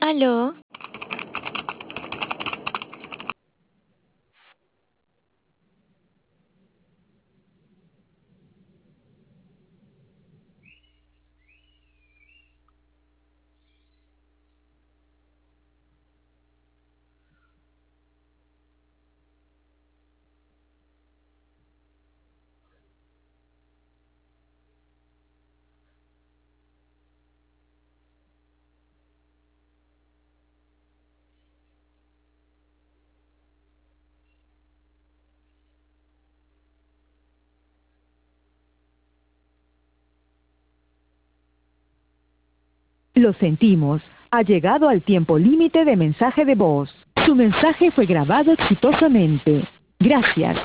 ¿Aló? Lo sentimos, ha llegado al tiempo límite de mensaje de voz. Su mensaje fue grabado exitosamente. Gracias.